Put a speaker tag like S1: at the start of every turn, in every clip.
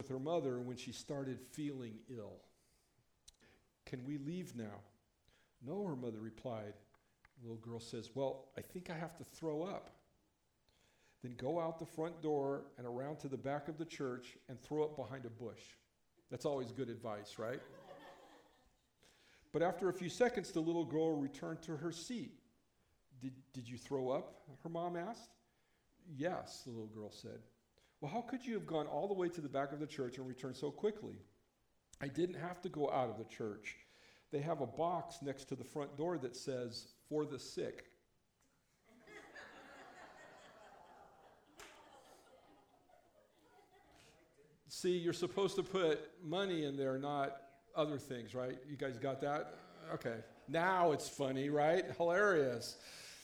S1: with her mother when she started feeling ill. Can we leave now? No, her mother replied. The little girl says, well, I think I have to throw up. Then go out the front door and around to the back of the church and throw up behind a bush. That's always good advice, right? But after a few seconds, the little girl returned to her seat. Did you throw up? Her mom asked. Yes, the little girl said. Well, how could you have gone all the way to the back of the church and returned so quickly? I didn't have to go out of the church. They have a box next to the front door that says, for the sick. See, you're supposed to put money in there, not other things, right? You guys got that? Okay. Now it's funny, right? Hilarious.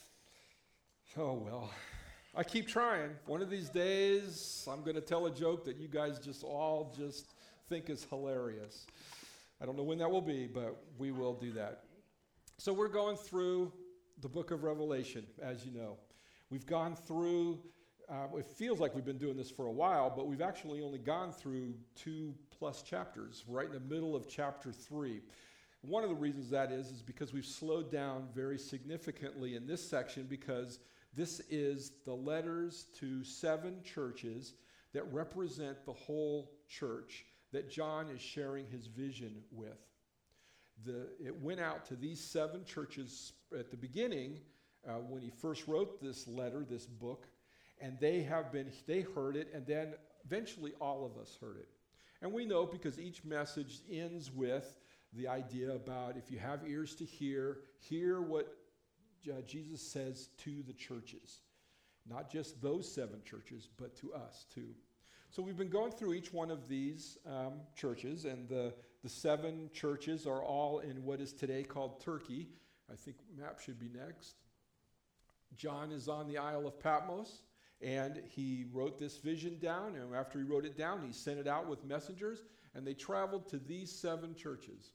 S1: Oh, well. I keep trying. One of these days, I'm going to tell a joke that you guys just think is hilarious. I don't know when that will be, but we will do that. So we're going through the book of Revelation, as you know. We've gone through, it feels like we've been doing this for a while, but we've actually only gone through 2+ chapters, right in the middle of chapter 3. One of the reasons that is because we've slowed down very significantly in this section because this is the letters to 7 churches that represent the whole church that John is sharing his vision with. It went out to these 7 churches at the beginning when he first wrote this letter, this book, and they heard it, and then eventually all of us heard it. And we know because each message ends with the idea about if you have ears to hear what Jesus says to the churches. Not just those 7 churches, but to us too. So we've been going through each one of these churches, and the 7 churches are all in what is today called Turkey. I think map should be next. John is on the Isle of Patmos, and he wrote this vision down, and after he wrote it down, he sent it out with messengers, and they traveled to these 7 churches.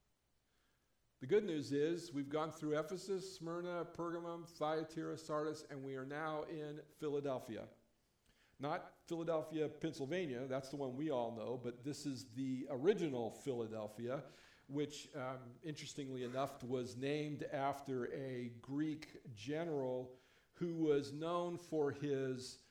S1: The good news is we've gone through Ephesus, Smyrna, Pergamum, Thyatira, Sardis, and we are now in Philadelphia. Not Philadelphia, Pennsylvania, that's the one we all know, but this is the original Philadelphia, which, interestingly enough, was named after a Greek general who was known for his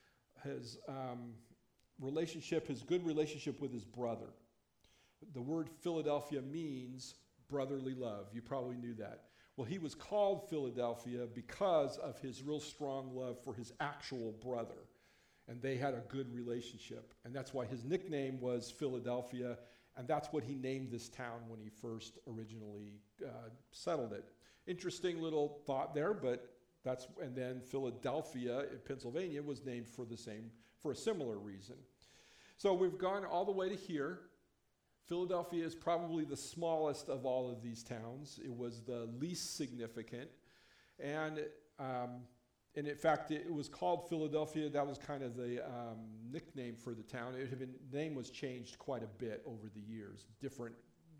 S1: relationship, his good relationship with his brother. The word Philadelphia means brotherly love. You probably knew that. Well, he was called Philadelphia because of his real strong love for his actual brother. And they had a good relationship. And that's why his nickname was Philadelphia. And that's what he named this town when he first originally settled it. Interesting little thought there, but and then Philadelphia in Pennsylvania was named for a similar reason. So we've gone all the way to here. Philadelphia is probably the smallest of all of these towns. It was the least significant. And in fact, it was called Philadelphia. That was kind of the nickname for the town. The name was changed quite a bit over the years. Different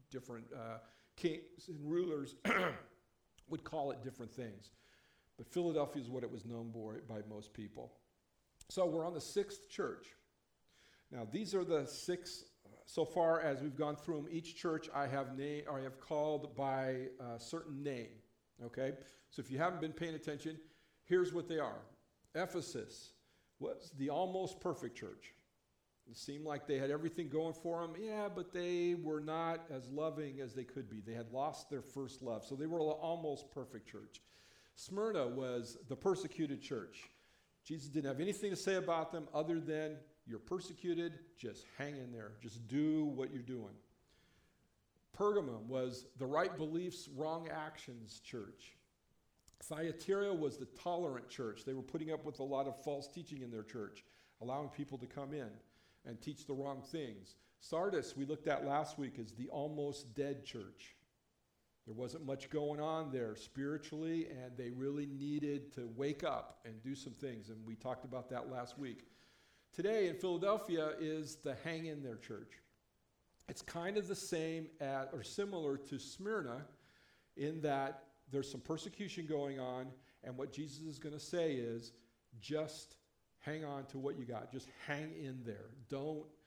S1: kings and rulers would call it different things. But Philadelphia is what it was known for by most people. So we're on the 6th church. Now, these are the 6. So far as we've gone through them, each church I have called by a certain name. Okay? So if you haven't been paying attention, here's what they are. Ephesus was the almost perfect church. It seemed like they had everything going for them. Yeah, but they were not as loving as they could be. They had lost their first love. So they were an almost perfect church. Smyrna was the persecuted church. Jesus didn't have anything to say about them other than you're persecuted, just hang in there. Just do what you're doing. Pergamum was the right beliefs, wrong actions church. Thyatira was the tolerant church. They were putting up with a lot of false teaching in their church, allowing people to come in and teach the wrong things. Sardis, we looked at last week, is the almost dead church. There wasn't much going on there spiritually, and they really needed to wake up and do some things, and we talked about that last week. Today in Philadelphia is the hang in there church. It's kind of the same or similar to Smyrna in that there's some persecution going on, and what Jesus is going to say is just hang on to what you got. Just hang in there.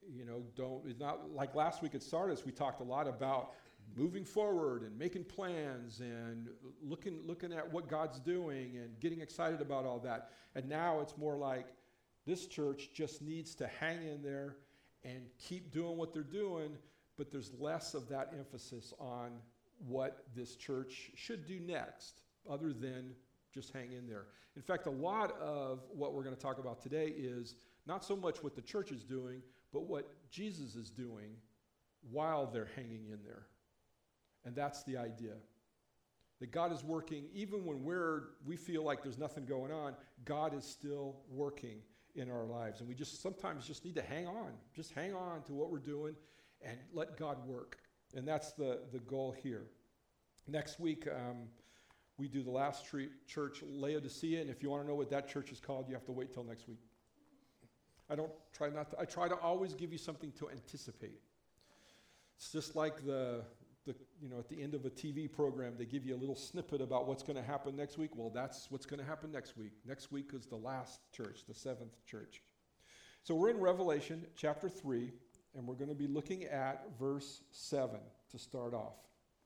S1: it's not like last week at Sardis, we talked a lot about moving forward and making plans and looking at what God's doing and getting excited about all that. And now it's more like this church just needs to hang in there and keep doing what they're doing, but there's less of that emphasis on what this church should do next, other than just hang in there. In fact, a lot of what we're going to talk about today is not so much what the church is doing, but what Jesus is doing while they're hanging in there. And that's the idea. That God is working, even when we feel like there's nothing going on, God is still working in our lives. And we sometimes just need to hang on. Just hang on to what we're doing and let God work. And that's the goal here. Next week, we do the last church, Laodicea, and if you want to know what that church is called, you have to wait till next week. I try to always give you something to anticipate. It's just like at the end of a TV program, they give you a little snippet about what's going to happen next week. Well, that's what's going to happen next week. Next week is the last church, the seventh church. So we're in Revelation chapter 3, and we're going to be looking at verse 7 to start off.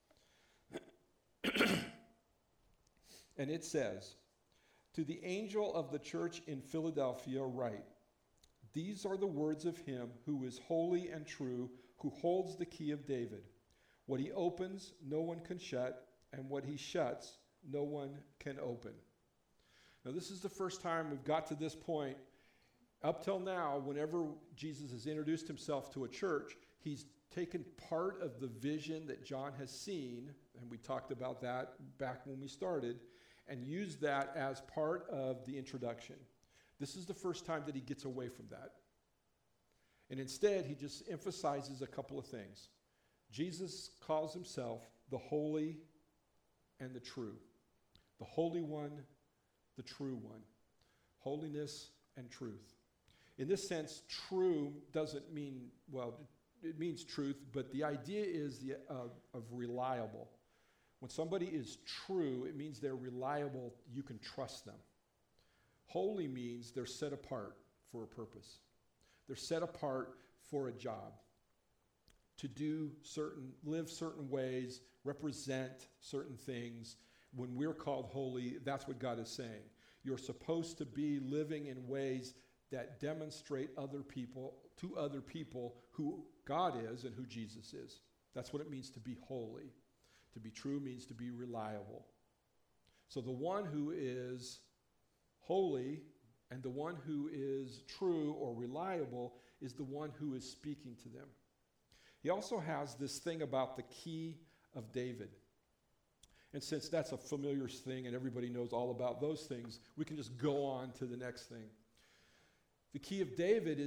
S1: And it says, "To the angel of the church in Philadelphia write, these are the words of him who is holy and true, who holds the key of David. What he opens, no one can shut, and what he shuts, no one can open." Now, this is the first time we've got to this point. Up till now, whenever Jesus has introduced himself to a church, he's taken part of the vision that John has seen, and we talked about that back when we started, and used that as part of the introduction. This is the first time that he gets away from that. And instead, he just emphasizes a couple of things. Jesus calls himself the holy and the true. The Holy One, the true one. Holiness and truth. In this sense, true doesn't mean, it means truth, but the idea is of reliable. When somebody is true, it means they're reliable, you can trust them. Holy means they're set apart for a purpose. They're set apart for a job. To live certain ways, represent certain things. When we're called holy, that's what God is saying. You're supposed to be living in ways that demonstrate to other people who God is and who Jesus is. That's what it means to be holy. To be true means to be reliable. So the one who is holy and the one who is true or reliable is the one who is speaking to them. He also has this thing about the key of David. And since that's a familiar thing and everybody knows all about those things, we can just go on to the next thing. The key of David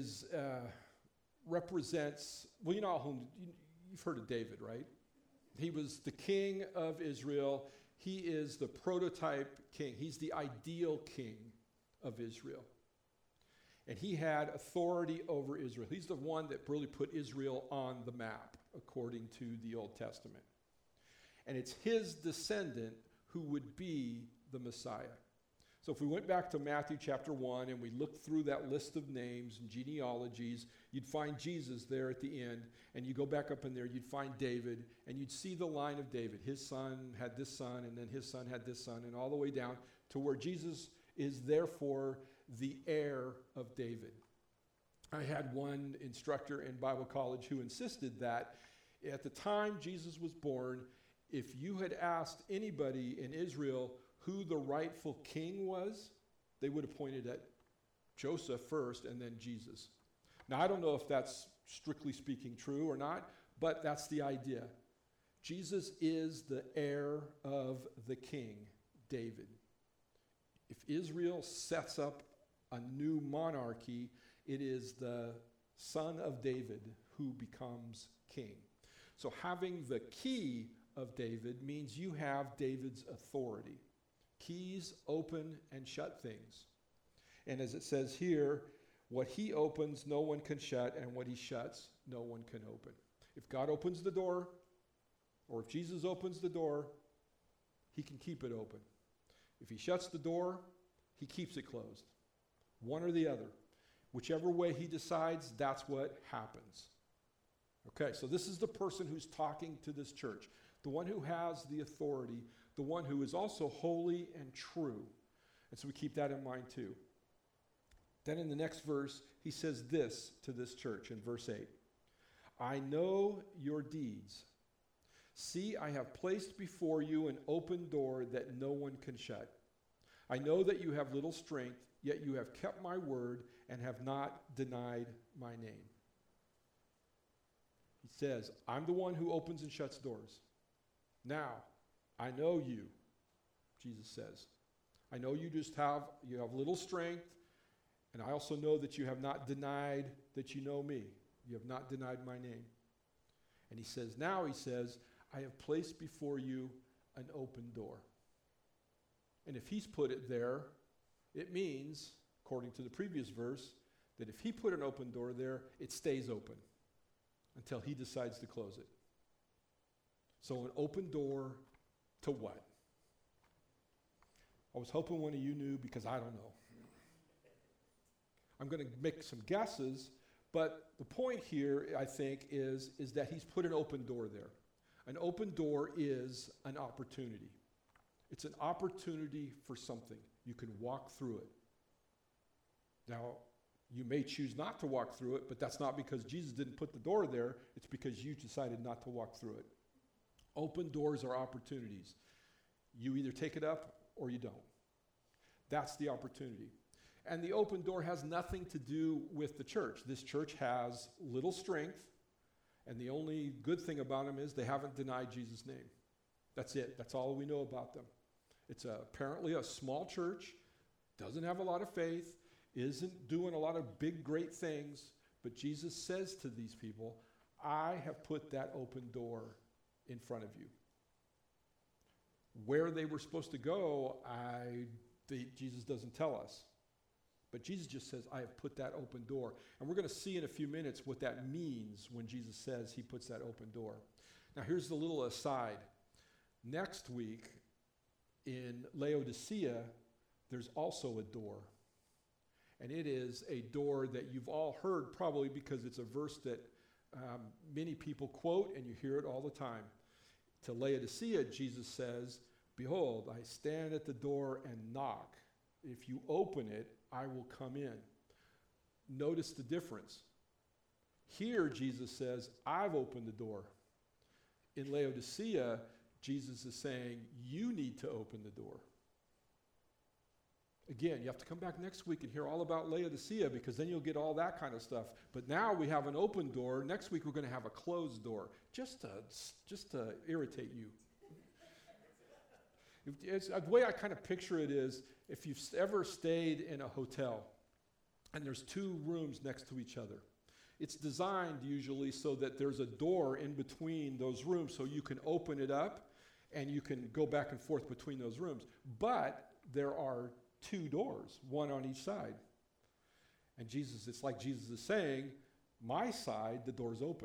S1: represents, you've heard of David, right? He was the king of Israel. He is the prototype king. He's the ideal king of Israel. And he had authority over Israel. He's the one that really put Israel on the map, according to the Old Testament. And it's his descendant who would be the Messiah. So if we went back to Matthew chapter 1 and we looked through that list of names and genealogies, you'd find Jesus there at the end. And you go back up in there, you'd find David, and you'd see the line of David. His son had this son, and then his son had this son, and all the way down to where Jesus is therefore the heir of David. I had one instructor in Bible college who insisted that at the time Jesus was born, if you had asked anybody in Israel who the rightful king was, they would have pointed at Joseph first and then Jesus. Now, I don't know if that's strictly speaking true or not, but that's the idea. Jesus is the heir of the king, David. If Israel sets up a new monarchy, it is the son of David who becomes king. So having the key of David means you have David's authority. Keys open and shut things. And as it says here, what he opens, no one can shut, and what he shuts, no one can open. If God opens the door, or if Jesus opens the door, he can keep it open. If he shuts the door, he keeps it closed. One or the other. Whichever way he decides, that's what happens. Okay, so this is the person who's talking to this church, the one who has the authority, the one who is also holy and true. And so we keep that in mind too. Then in the next verse, he says this to this church in verse 8. I know your deeds. See, I have placed before you an open door that no one can shut. I know that you have little strength, yet you have kept my word and have not denied my name. He says, I'm the one who opens and shuts doors. Now, I know you, Jesus says. I know you have little strength, and I also know that you have not denied that you know me. You have not denied my name. And he says, I have placed before you an open door. And if he's put it there, it means, according to the previous verse, that if he put an open door there, it stays open until he decides to close it. So an open door to what? I was hoping one of you knew because I don't know. I'm going to make some guesses, but the point here, I think, is that he's put an open door there. An open door is an opportunity. It's an opportunity for something. You can walk through it. Now, you may choose not to walk through it, but that's not because Jesus didn't put the door there. It's because you decided not to walk through it. Open doors are opportunities. You either take it up or you don't. That's the opportunity. And the open door has nothing to do with the church. This church has little strength, and the only good thing about them is they haven't denied Jesus' name. That's it. That's all we know about them. It's apparently a small church, doesn't have a lot of faith, isn't doing a lot of big, great things, but Jesus says to these people, I have put that open door in front of you. Where they were supposed to go, Jesus doesn't tell us. But Jesus just says, I have put that open door. And we're going to see in a few minutes what that means when Jesus says he puts that open door. Now here's the little aside. Next week in Laodicea, there's also a door. And it is a door that you've all heard probably because it's a verse that many people quote and you hear it all the time. To Laodicea, Jesus says, behold, I stand at the door and knock. If you open it, I will come in. Notice the difference. Here, Jesus says, I've opened the door. In Laodicea, Jesus is saying, you need to open the door. Again, you have to come back next week and hear all about Laodicea because then you'll get all that kind of stuff. But now we have an open door. Next week we're going to have a closed door just to irritate you. The way I kind of picture it is if you've ever stayed in a hotel and there's two rooms next to each other. It's designed usually so that there's a door in between those rooms so you can open it up and you can go back and forth between those rooms. But there are two doors, one on each side. And it's like Jesus is saying, my side, the door's open.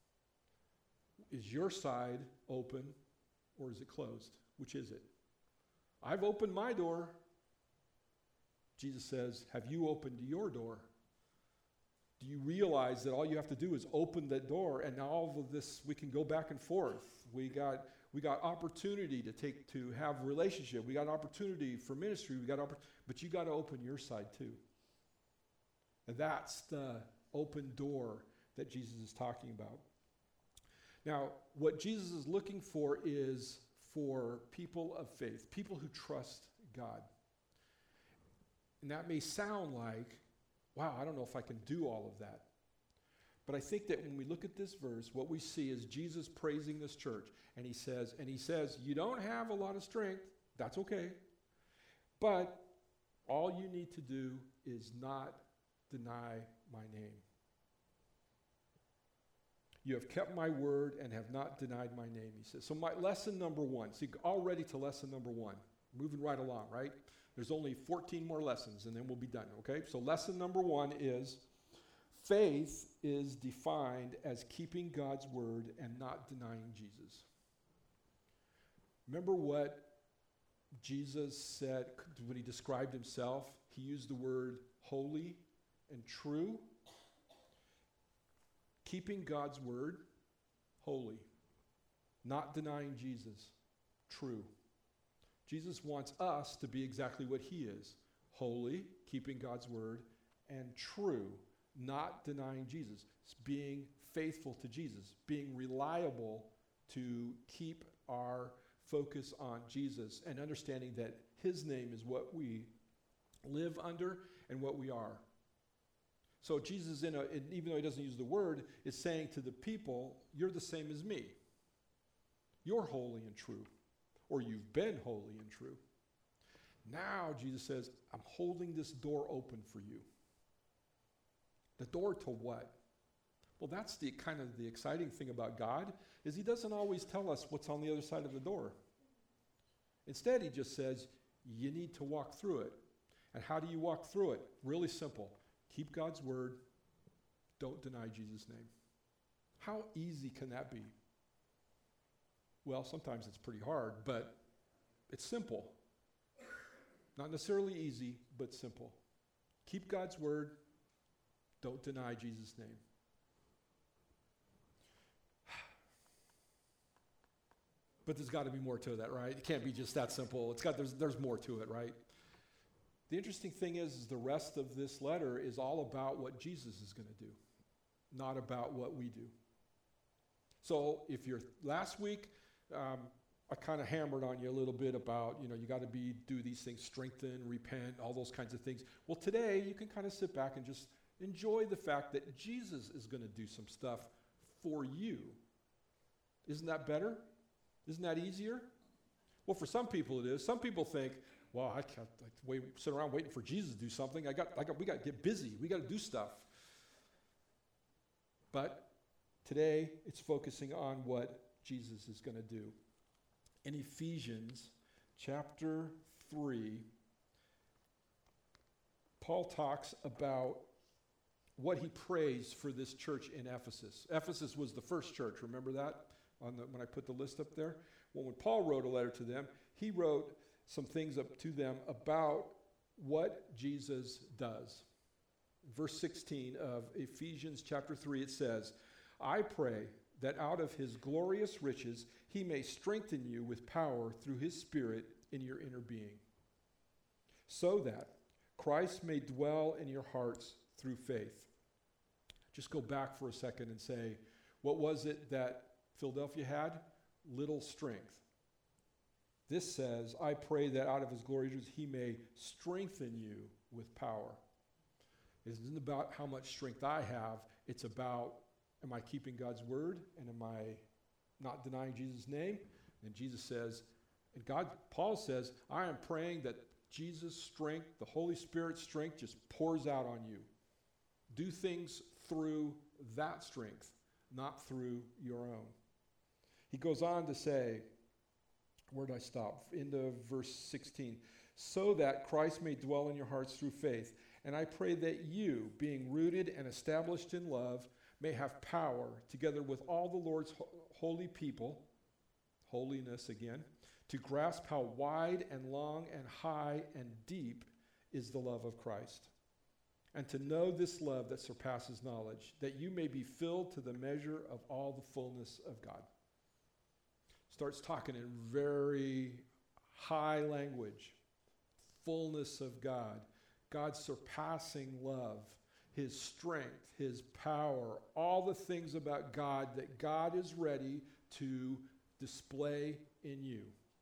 S1: Is your side open or is it closed? Which is it? I've opened my door. Jesus says, have you opened your door? Do you realize that all you have to do is open that door and now all of this, we can go back and forth. We got opportunity to have relationship. We got opportunity for ministry. But you got to open your side too. And that's the open door that Jesus is talking about. Now, what Jesus is looking for is for people of faith, people who trust God. And that may sound like, wow, I don't know if I can do all of that. But I think that when we look at this verse, what we see is Jesus praising this church. And he says, you don't have a lot of strength. That's okay. But all you need to do is not deny my name. You have kept my word and have not denied my name, he says. So my lesson number one. See, already to lesson number one. Moving right along, right? There's only 14 more lessons and then we'll be done, okay? So lesson number one is faith is defined as keeping God's word and not denying Jesus. Remember what Jesus said when he described himself? He used the word holy and true. Keeping God's word, holy. Not denying Jesus, true. Jesus wants us to be exactly what he is, holy, keeping God's word, and true, not denying Jesus. It's being faithful to Jesus, being reliable to keep our focus on Jesus and understanding that his name is what we live under and what we are. So Jesus, even though he doesn't use the word, is saying to the people, you're the same as me. You're holy and true, or you've been holy and true. Now, Jesus says, I'm holding this door open for you. The door to what? Well, that's the kind of the exciting thing about God, is he doesn't always tell us what's on the other side of the door. Instead, he just says, you need to walk through it. And how do you walk through it? Really simple. Keep God's word. Don't deny Jesus' name. How easy can that be? Well, sometimes it's pretty hard, but it's simple. Not necessarily easy, but simple. Keep God's word. Don't deny Jesus' name. But there's got to be more to that, right? It can't be just that simple. There's more to it, right? The interesting thing is the rest of this letter is all about what Jesus is going to do, not about what we do. So if you're last week, I kind of hammered on you a little bit about, you got to do these things, strengthen, repent, all those kinds of things. Well, today you can kind of sit back and just enjoy the fact that Jesus is going to do some stuff for you. Isn't that better? Isn't that easier? Well, for some people it is. Some people think, well, I can't sit around waiting for Jesus to do something. We got to get busy. We got to do stuff. But today it's focusing on what Jesus is going to do. In Ephesians chapter 3, Paul talks about what he prays for this church in Ephesus. Ephesus was the first church. Remember that when I put the list up there? Well, when Paul wrote a letter to them, he wrote some things up to them about what Jesus does. Verse 16 of Ephesians chapter 3, it says, I pray that out of his glorious riches he may strengthen you with power through his Spirit in your inner being, so that Christ may dwell in your hearts through faith. Just go back for a second and say, what was it that Philadelphia had? Little strength. This says, I pray that out of his glorious riches he may strengthen you with power. It isn't about how much strength I have. It's about, am I keeping God's word? And am I not denying Jesus' name? And Jesus says, and Paul says, I am praying that Jesus' strength, the Holy Spirit's strength just pours out on you. Do things through that strength, not through your own. He goes on to say, where did I stop? Into verse 16. So that Christ may dwell in your hearts through faith. And I pray that you, being rooted and established in love, may have power, together with all the Lord's holy people, holiness again, to grasp how wide and long and high and deep is the love of Christ, and to know this love that surpasses knowledge, that you may be filled to the measure of all the fullness of God. Starts talking in very high language, fullness of God, God's surpassing love, his strength, his power, all the things about God that God is ready to display in you.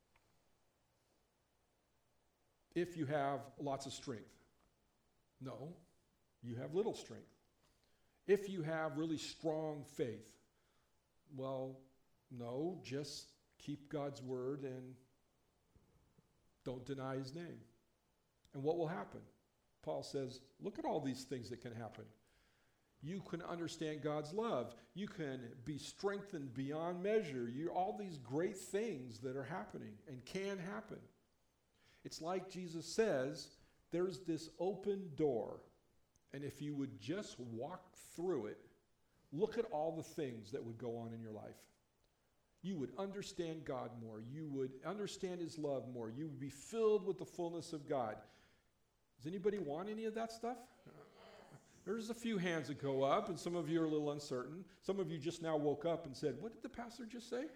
S1: If you have lots of strength. No, you have little strength. If you have really strong faith. Well, no, just keep God's word and don't deny his name. And what will happen? Paul says, look at all these things that can happen. You can understand God's love. You can be strengthened beyond measure. All these great things that are happening and can happen. It's like Jesus says, there's this open door. And if you would just walk through it, look at all the things that would go on in your life. You would understand God more. You would understand his love more. You would be filled with the fullness of God. Does anybody want any of that stuff? There's a few hands that go up, and some of you are a little uncertain. Some of you just now woke up and said, what did the pastor just say?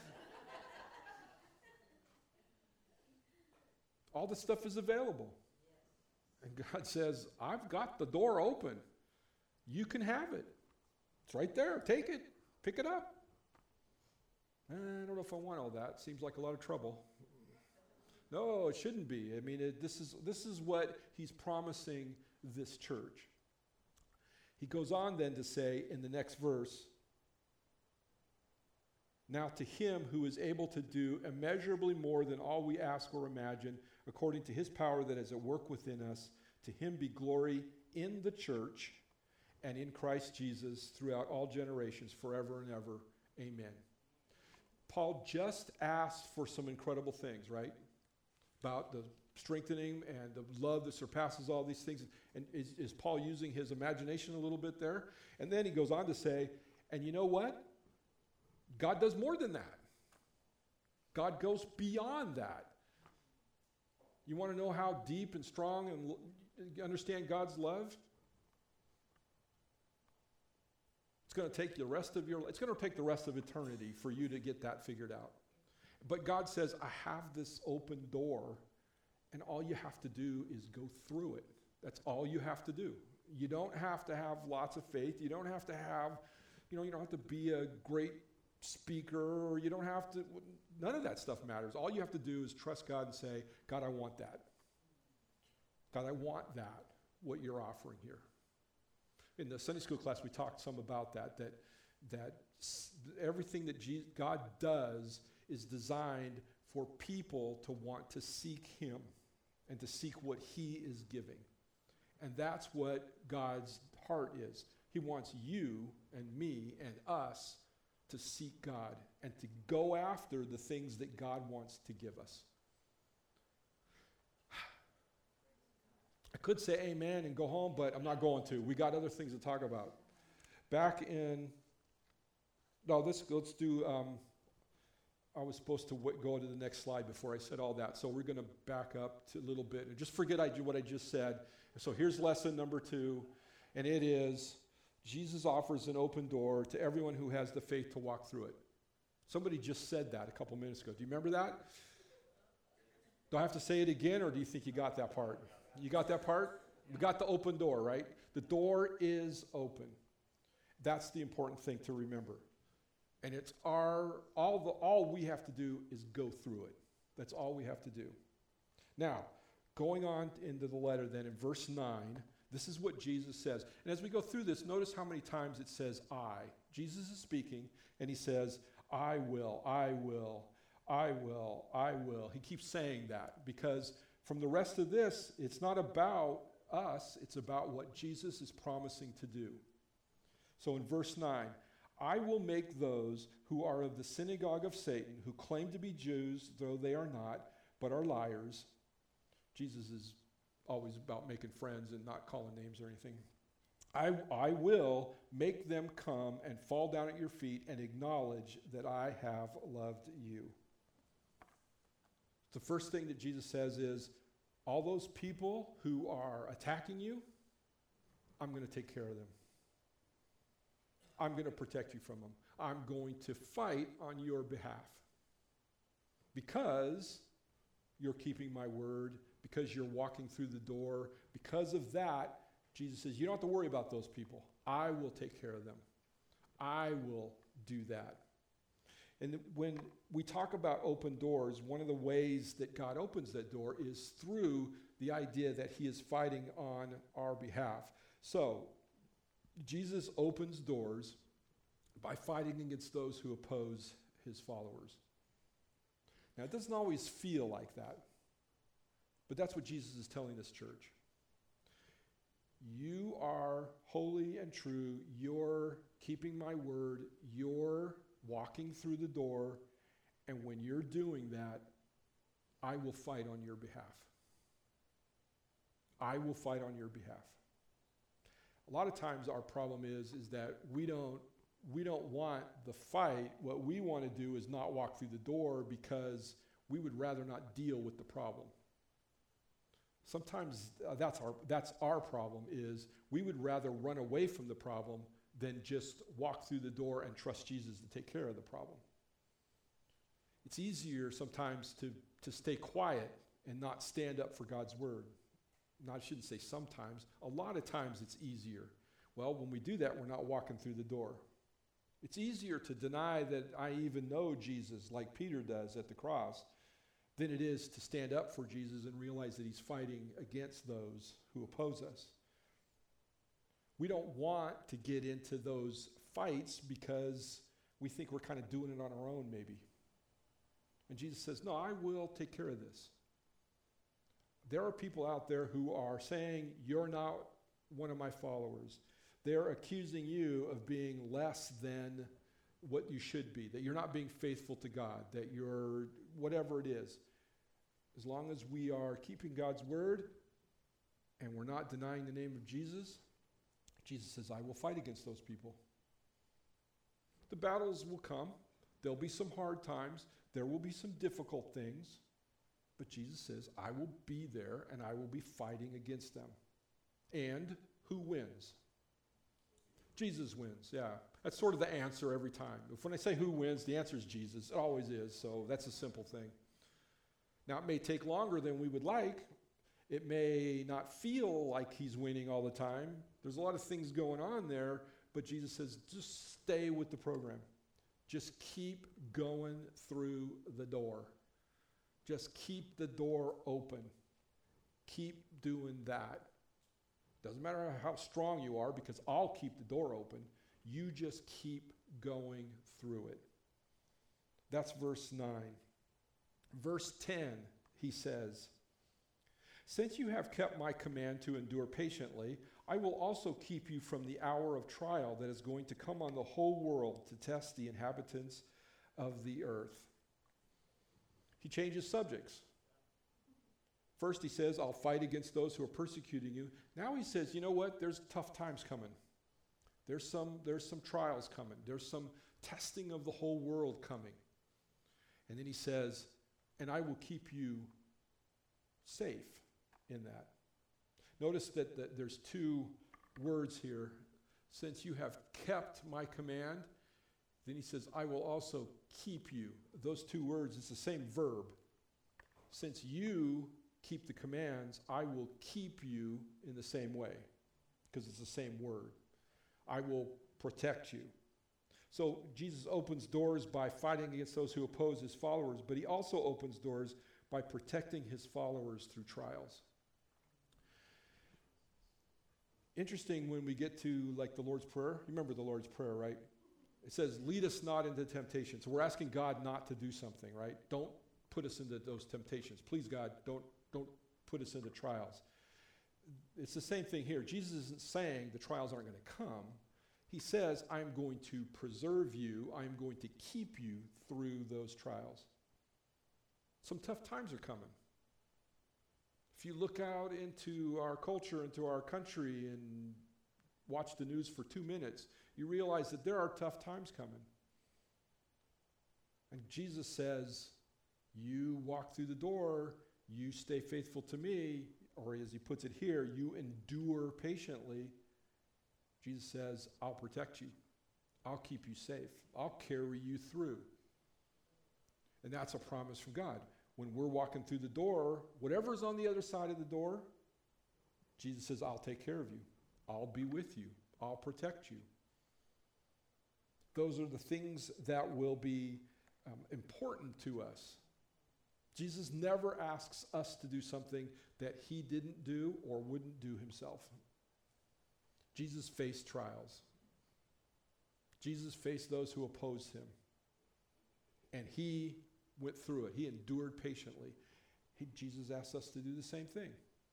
S1: All this stuff is available. And God says, I've got the door open. You can have it. It's right there. Take it. Pick it up. I don't know if I want all that. Seems like a lot of trouble. No, it shouldn't be. I mean, this is what he's promising this church. He goes on then to say in the next verse, now to him who is able to do immeasurably more than all we ask or imagine, according to his power that is at work within us, to him be glory in the church and in Christ Jesus throughout all generations, forever and ever. Amen. Paul just asked for some incredible things, right? About the strengthening and the love that surpasses all these things. And is Paul using his imagination a little bit there? And then he goes on to say, and you know what? God does more than that. God goes beyond that. You want to know how deep and strong and understand God's love? It's going to take the rest of it's going to take the rest of eternity for you to get that figured out. But God says, I have this open door, and all you have to do is go through it. That's all you have to do. You don't have to have lots of faith. You don't have to have, you don't have to be a great speaker, or you don't have to, none of that stuff matters. All you have to do is trust God and say, God, I want that. God, I want that, what you're offering here. In the Sunday school class, we talked some about that everything that God does is designed for people to want to seek him and to seek what he is giving. And that's what God's heart is. He wants you and me and us to seek God and to go after the things that God wants to give us. I could say amen and go home, but I'm not going to. We got other things to talk about. Let's do, I was supposed to go to the next slide before I said all that, so we're going to back up to a little bit. And just forget what I just said. So here's lesson number 2, and it is, Jesus offers an open door to everyone who has the faith to walk through it. Somebody just said that a couple minutes ago. Do you remember that? Do I have to say it again, or do you think you got that part? You got that part? We got the open door, right? The door is open. That's the important thing to remember. And it's all we have to do is go through it. That's all we have to do. Now, going on into the letter then in verse 9, this is what Jesus says. And as we go through this, notice how many times it says I. Jesus is speaking, and he says, I will, I will, I will, I will. He keeps saying that because from the rest of this, it's not about us, it's about what Jesus is promising to do. So in verse 9, I will make those who are of the synagogue of Satan, who claim to be Jews, though they are not, but are liars. Jesus is always about making friends and not calling names or anything. I will make them come and fall down at your feet and acknowledge that I have loved you. The first thing that Jesus says is, all those people who are attacking you, I'm going to take care of them. I'm going to protect you from them. I'm going to fight on your behalf. Because you're keeping my word, because you're walking through the door, because of that, Jesus says, you don't have to worry about those people. I will take care of them. I will do that. And when we talk about open doors, one of the ways that God opens that door is through the idea that he is fighting on our behalf. So, Jesus opens doors by fighting against those who oppose his followers. Now, it doesn't always feel like that, but that's what Jesus is telling this church. You are holy and true. You're keeping my word. You're walking through the door. And when you're doing that, I will fight on your behalf. I will fight on your behalf. A lot of times our problem is that we don't want the fight. What we want to do is not walk through the door because we would rather not deal with the problem. Sometimes that's our problem, is we would rather run away from the problem than just walk through the door and trust Jesus to take care of the problem. It's easier sometimes to stay quiet and not stand up for God's word. No, I shouldn't say sometimes. A lot of times it's easier. Well, when we do that, we're not walking through the door. It's easier to deny that I even know Jesus, like Peter does at the cross, than it is to stand up for Jesus and realize that he's fighting against those who oppose us. We don't want to get into those fights because we think we're kind of doing it on our own, maybe. And Jesus says, no, I will take care of this. There are people out there who are saying, you're not one of my followers. They're accusing you of being less than what you should be, that you're not being faithful to God, that you're whatever it is. As long as we are keeping God's word and we're not denying the name of Jesus, Jesus says, I will fight against those people. The battles will come. There'll be some hard times. There will be some difficult things. But Jesus says, I will be there and I will be fighting against them. And who wins? Jesus wins, yeah. That's sort of the answer every time. If when I say who wins, the answer is Jesus. It always is, so that's a simple thing. Now, it may take longer than we would like. It may not feel like he's winning all the time. There's a lot of things going on there, but Jesus says, just stay with the program. Just keep going through the door. Just keep the door open. Keep doing that. Doesn't matter how strong you are, because I'll keep the door open. You just keep going through it. That's verse 9. Verse 10, he says, since you have kept my command to endure patiently, I will also keep you from the hour of trial that is going to come on the whole world to test the inhabitants of the earth. He changes subjects. First he says, I'll fight against those who are persecuting you. Now he says, you know what? There's tough times coming. There's some trials coming. There's some testing of the whole world coming. And then he says, and I will keep you safe in that. Notice that there's two words here. Since you have kept my command, then he says, I will also keep you. Those two words, it's the same verb. Since you keep the commands, I will keep you in the same way, because it's the same word. I will protect you. So Jesus opens doors by fighting against those who oppose his followers, but he also opens doors by protecting his followers through trials. Interesting when we get to like the Lord's Prayer. You remember the Lord's Prayer, right? It says, lead us not into temptation. So we're asking God not to do something, right? Don't put us into those temptations. Please, God, don't put us into trials. It's the same thing here. Jesus isn't saying the trials aren't going to come. He says, I'm going to preserve you. I'm going to keep you through those trials. Some tough times are coming. If you look out into our culture, into our country, and watch the news for 2 minutes, you realize that there are tough times coming. And Jesus says, you walk through the door, you stay faithful to me, or as he puts it here, you endure patiently. Jesus says, I'll protect you. I'll keep you safe. I'll carry you through. And that's a promise from God. When we're walking through the door, whatever's on the other side of the door, Jesus says, I'll take care of you. I'll be with you. I'll protect you. Those are the things that will be important to us. Jesus never asks us to do something that he didn't do or wouldn't do himself. Jesus faced trials. Jesus faced those who opposed him. And he went through it. He endured patiently. Jesus asks us to do the same thing.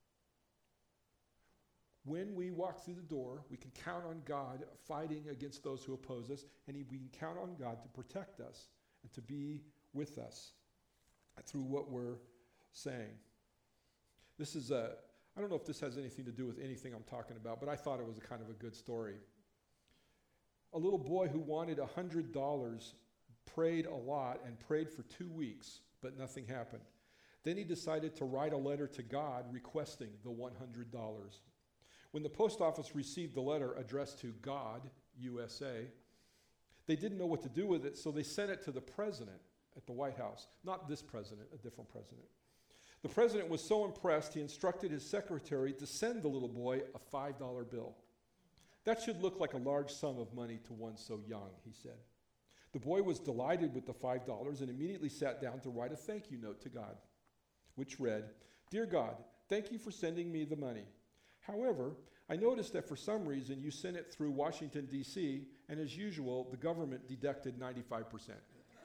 S1: When we walk through the door, we can count on God fighting against those who oppose us, and we can count on God to protect us and to be with us through what we're saying. This is I don't know if this has anything to do with anything I'm talking about, but I thought it was a kind of a good story. A little boy who wanted $100 prayed a lot and prayed for 2 weeks, but nothing happened. Then he decided to write a letter to God requesting the $100. When the post office received the letter addressed to God, USA, they didn't know what to do with it, so they sent it to the president at the White House. Not this president, a different president. The president was so impressed, he instructed his secretary to send the little boy a $5 bill. That should look like a large sum of money to one so young, he said. The boy was delighted with the $5 and immediately sat down to write a thank you note to God, which read, "Dear God, thank you for sending me the money. However, I noticed that for some reason you sent it through Washington, D.C., and as usual, the government deducted 95%.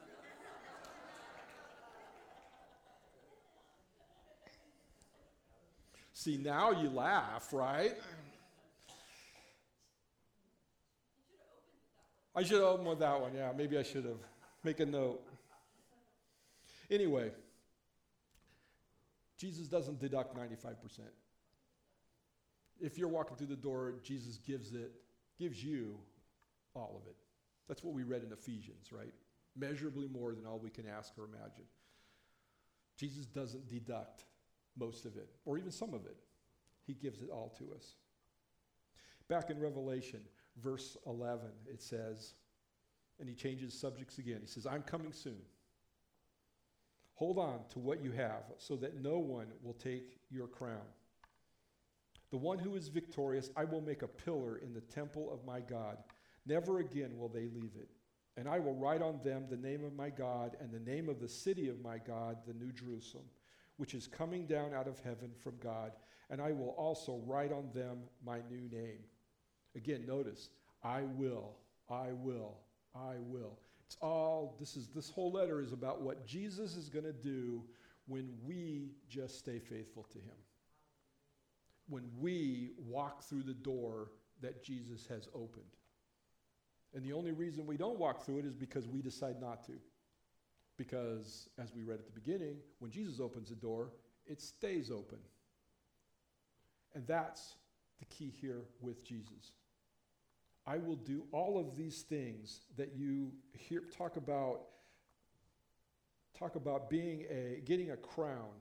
S1: See, now you laugh, right? I should have opened with that one. Yeah, maybe I should have. Make a note. Anyway, Jesus doesn't deduct 95%. If you're walking through the door, Jesus gives you all of it. That's what we read in Ephesians, right? Measurably more than all we can ask or imagine. Jesus doesn't deduct most of it, or even some of it. He gives it all to us. Back in Revelation, verse 11, it says, and he changes subjects again. He says, I'm coming soon. Hold on to what you have so that no one will take your crown. The one who is victorious, I will make a pillar in the temple of my God. Never again will they leave it. And I will write on them the name of my God and the name of the city of my God, the New Jerusalem, which is coming down out of heaven from God. And I will also write on them my new name. Again, notice, I will, I will, I will. It's all, this whole letter is about what Jesus is going to do when we just stay faithful to him. When we walk through the door that Jesus has opened. And the only reason we don't walk through it is because we decide not to. Because, as we read at the beginning, when Jesus opens the door, it stays open. And that's the key here with Jesus. I will do all of these things that you hear talk about getting a crown.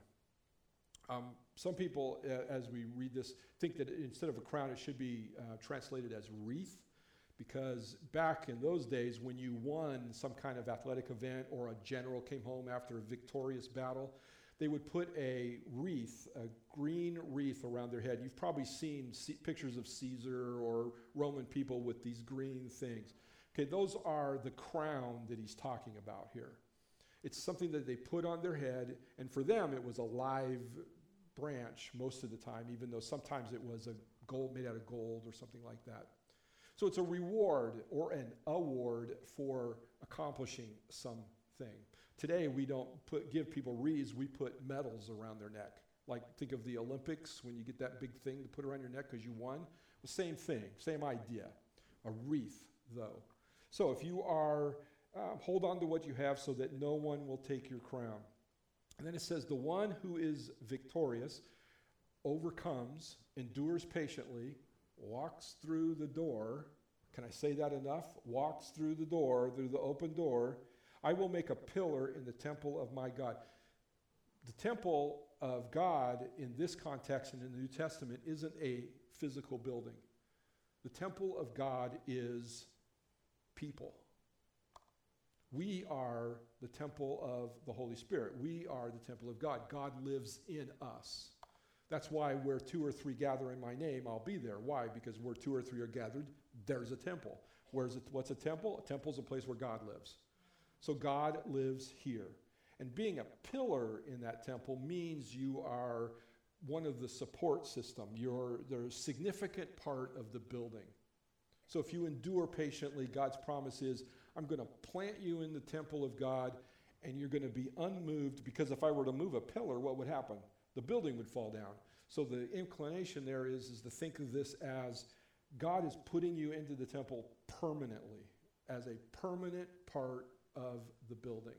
S1: Some people, as we read this, think that instead of a crown, it should be translated as wreath, because back in those days, when you won some kind of athletic event or a general came home after a victorious battle, they would put a wreath, a green wreath around their head. You've probably seen pictures of Caesar or Roman people with these green things. Okay, those are the crown that he's talking about here. It's something that they put on their head, and for them it was a live branch most of the time, even though sometimes it was made out of gold or something like that. So it's a reward or an award for accomplishing something. Today we don't give people wreaths, we put medals around their neck. Like think of the Olympics when you get that big thing to put around your neck because you won. The same thing, same idea. A wreath though. So if you are, hold on to what you have so that no one will take your crown. And then it says, the one who is victorious overcomes, endures patiently, walks through the door. Can I say that enough? Walks through the door, through the open door. I will make a pillar in the temple of my God. The temple of God in this context and in the New Testament isn't a physical building. The temple of God is people. We are the temple of the Holy Spirit. We are the temple of God. God lives in us. That's why where 2 or 3 gather in my name, I'll be there. Why? Because where 2 or 3 are gathered, there's a temple. What's a temple? A temple is a place where God lives. So God lives here. And being a pillar in that temple means you are one of the support system. You're the significant part of the building. So if you endure patiently, God's promise is, I'm going to plant you in the temple of God, and you're going to be unmoved, because if I were to move a pillar, what would happen? The building would fall down. So the inclination there is to think of this as God is putting you into the temple permanently, as a permanent part of the building.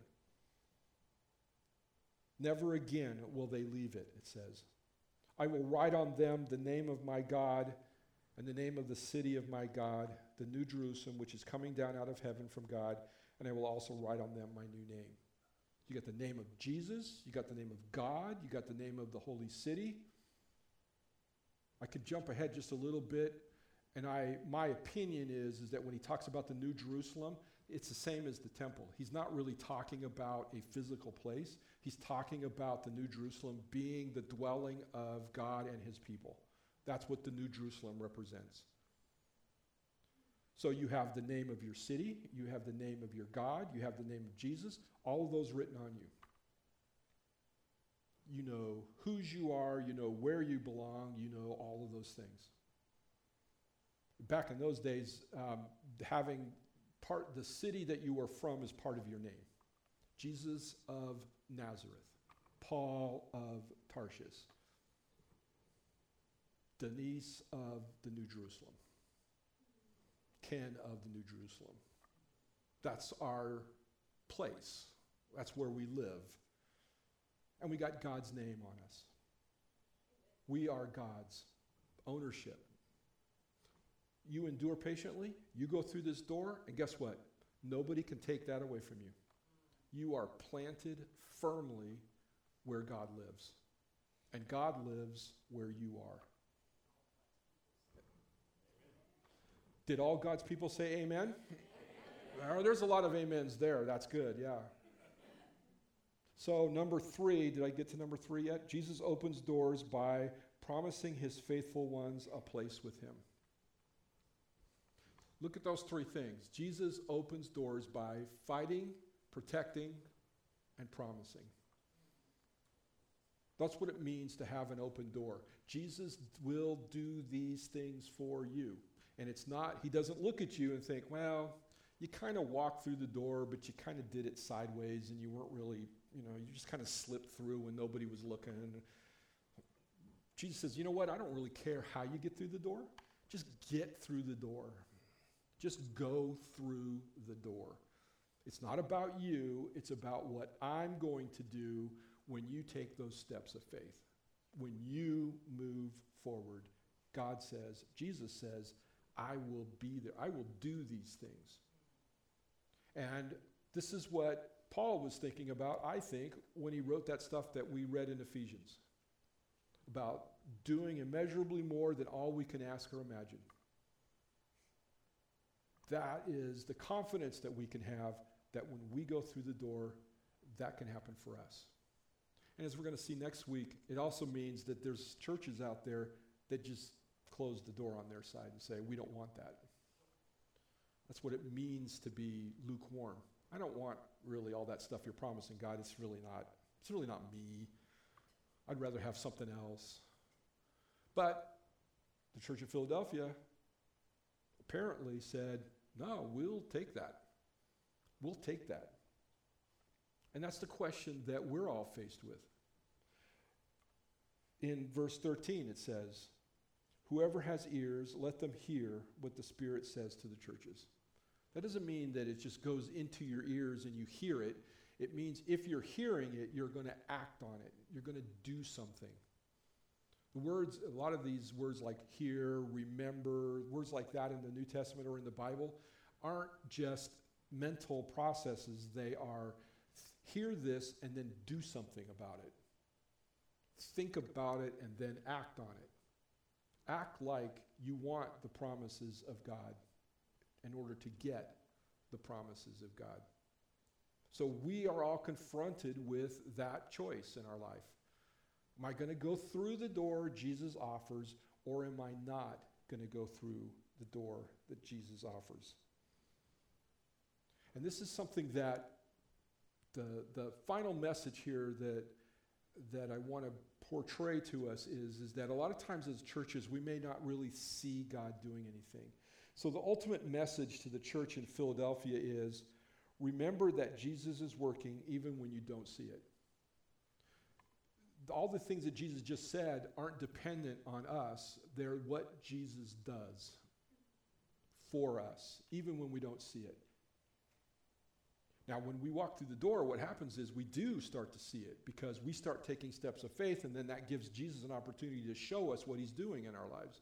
S1: Never again will they leave it, it says. I will write on them the name of my God and the name of the city of my God, the New Jerusalem, which is coming down out of heaven from God, and I will also write on them my new name. You got the name of Jesus. You got the name of God. You got the name of the holy city. I could jump ahead just a little bit, and my opinion is that when he talks about the New Jerusalem, it's the same as the temple. He's not really talking about a physical place. He's talking about the New Jerusalem being the dwelling of God and his people. That's what the New Jerusalem represents. So you have the name of your city, you have the name of your God, you have the name of Jesus, all of those written on you. You know whose you are, you know where you belong, you know all of those things. Back in those days, having the city that you were from is part of your name. Jesus of Nazareth, Paul of Tarshish, Denise of the New Jerusalem, Ken of the New Jerusalem. That's our place. That's where we live. And we got God's name on us. We are God's ownership. You endure patiently, you go through this door, and guess what? Nobody can take that away from you. You are planted firmly where God lives. And God lives where you are. Did all God's people say amen? There's a lot of amens there. That's good, yeah. So number 3, did I get to number 3 yet? Jesus opens doors by promising his faithful ones a place with him. Look at those 3 things. Jesus opens doors by fighting, protecting, and promising. That's what it means to have an open door. Jesus will do these things for you. And it's not, he doesn't look at you and think, well, you kind of walked through the door, but you kind of did it sideways and you weren't really, you just kind of slipped through when nobody was looking. Jesus says, you know what? I don't really care how you get through the door. Just get through the door. Just go through the door. It's not about you. It's about what I'm going to do when you take those steps of faith. When you move forward, God says, Jesus says, I will be there. I will do these things. And this is what Paul was thinking about, I think, when he wrote that stuff that we read in Ephesians about doing immeasurably more than all we can ask or imagine. That is the confidence that we can have that when we go through the door, that can happen for us. And as we're going to see next week, it also means that there's churches out there that just close the door on their side and say, we don't want that. That's what it means to be lukewarm. I don't want really all that stuff you're promising, God. It's really not me. I'd rather have something else. But the Church of Philadelphia apparently said, no, we'll take that. We'll take that. And that's the question that we're all faced with. In verse 13 it says, whoever has ears, let them hear what the Spirit says to the churches. That doesn't mean that it just goes into your ears and you hear it. It means if you're hearing it, you're going to act on it. You're going to do something. The words, a lot of these words like hear, remember, words like that in the New Testament or in the Bible aren't just mental processes. They are hear this and then do something about it. Think about it and then act on it. Act like you want the promises of God in order to get the promises of God. So we are all confronted with that choice in our life. Am I going to go through the door Jesus offers, or am I not going to go through the door that Jesus offers? And this is something that the final message here that I want to portray to us is that a lot of times as churches, we may not really see God doing anything. So the ultimate message to the church in Philadelphia is, remember that Jesus is working even when you don't see it. All the things that Jesus just said aren't dependent on us. They're what Jesus does for us, even when we don't see it. Now, when we walk through the door, what happens is we do start to see it because we start taking steps of faith, and then that gives Jesus an opportunity to show us what he's doing in our lives.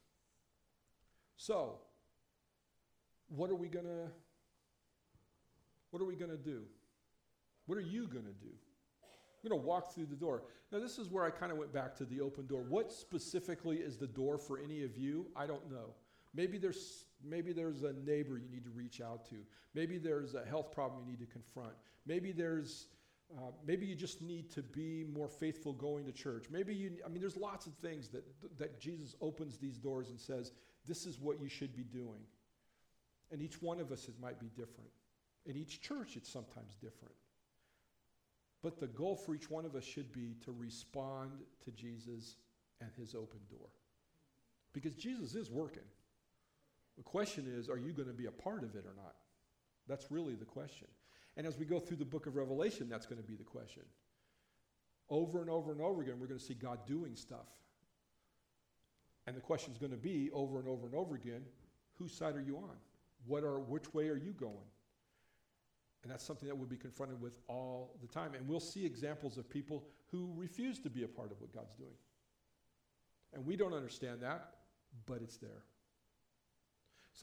S1: So, what are we gonna do? What are you going to do? I'm going to walk through the door. Now, this is where I kind of went back to the open door. What specifically is the door for any of you? I don't know. Maybe there's a neighbor you need to reach out to. Maybe there's a health problem you need to confront. Maybe you just need to be more faithful going to church. There's lots of things that Jesus opens these doors and says, this is what you should be doing. And each one of us, it might be different. In each church, it's sometimes different. But the goal for each one of us should be to respond to Jesus and his open door. Because Jesus is working. The question is, are you going to be a part of it or not? That's really the question. And as we go through the book of Revelation, that's going to be the question. Over and over and over again, we're going to see God doing stuff. And the question is going to be, over and over and over again, whose side are you on? Which way are you going? And that's something that we'll be confronted with all the time. And we'll see examples of people who refuse to be a part of what God's doing. And we don't understand that, but it's there. So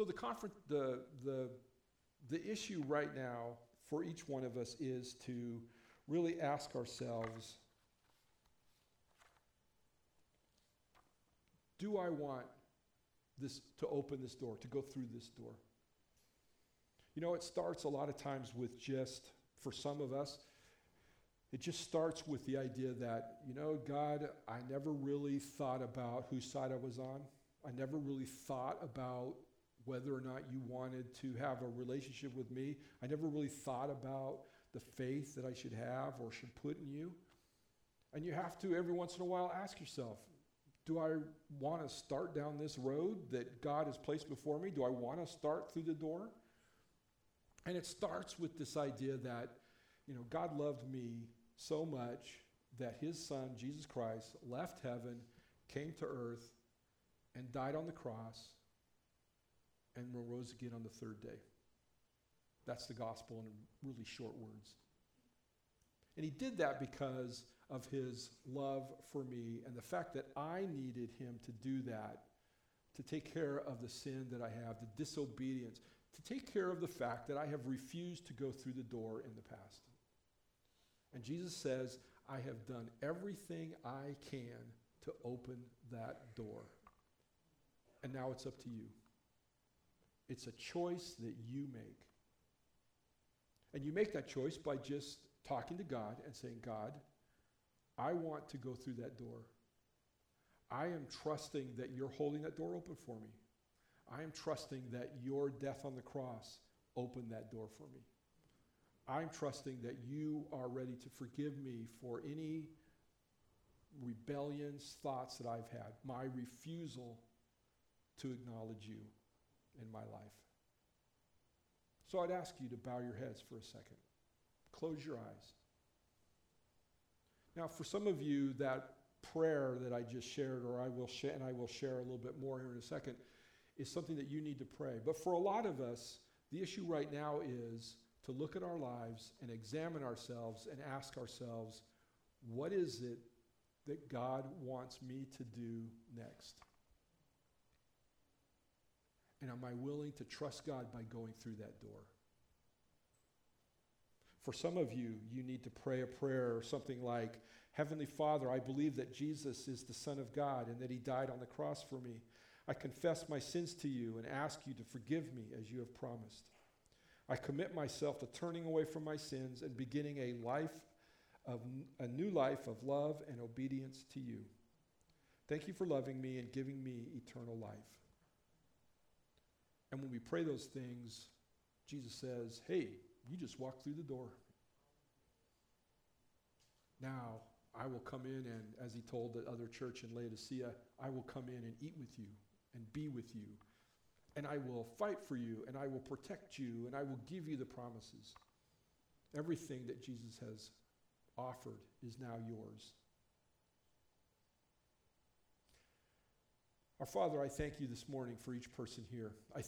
S1: the issue right now for each one of us is to really ask ourselves, do I want this to open this door, to go through this door? You know, it starts a lot of times with for some of us, it just starts with the idea that, God, I never really thought about whose side I was on. I never really thought about whether or not you wanted to have a relationship with me. I never really thought about the faith that I should have or should put in you. And you have to, every once in a while, ask yourself, do I want to start down this road that God has placed before me? Do I want to start through the door? And it starts with this idea that, God loved me so much that his son, Jesus Christ, left heaven, came to earth, and died on the cross, and rose again on the third day. That's the gospel in really short words. And he did that because of his love for me and the fact that I needed him to do that, to take care of the sin that I have, the disobedience, to take care of the fact that I have refused to go through the door in the past. And Jesus says, I have done everything I can to open that door. And now it's up to you. It's a choice that you make. And you make that choice by just talking to God and saying, God, I want to go through that door. I am trusting that you're holding that door open for me. I am trusting that your death on the cross opened that door for me. I'm trusting that you are ready to forgive me for any rebellious thoughts that I've had, my refusal to acknowledge you in my life. So I'd ask you to bow your heads for a second. Close your eyes. Now, for some of you, that prayer that I just shared, or I will share, and I will share a little bit more here in a second, is something that you need to pray. But for a lot of us, the issue right now is to look at our lives and examine ourselves and ask ourselves, what is it that God wants me to do next? And am I willing to trust God by going through that door? For some of you, you need to pray a prayer or something like, Heavenly Father, I believe that Jesus is the Son of God and that he died on the cross for me. I confess my sins to you and ask you to forgive me as you have promised. I commit myself to turning away from my sins and beginning a new life of love and obedience to you. Thank you for loving me and giving me eternal life. And when we pray those things, Jesus says, hey, you just walk through the door. Now, I will come in and, as he told the other church in Laodicea, I will come in and eat with you and be with you. And I will fight for you, and I will protect you, and I will give you the promises. Everything that Jesus has offered is now yours. Our Father, I thank you this morning for each person here. I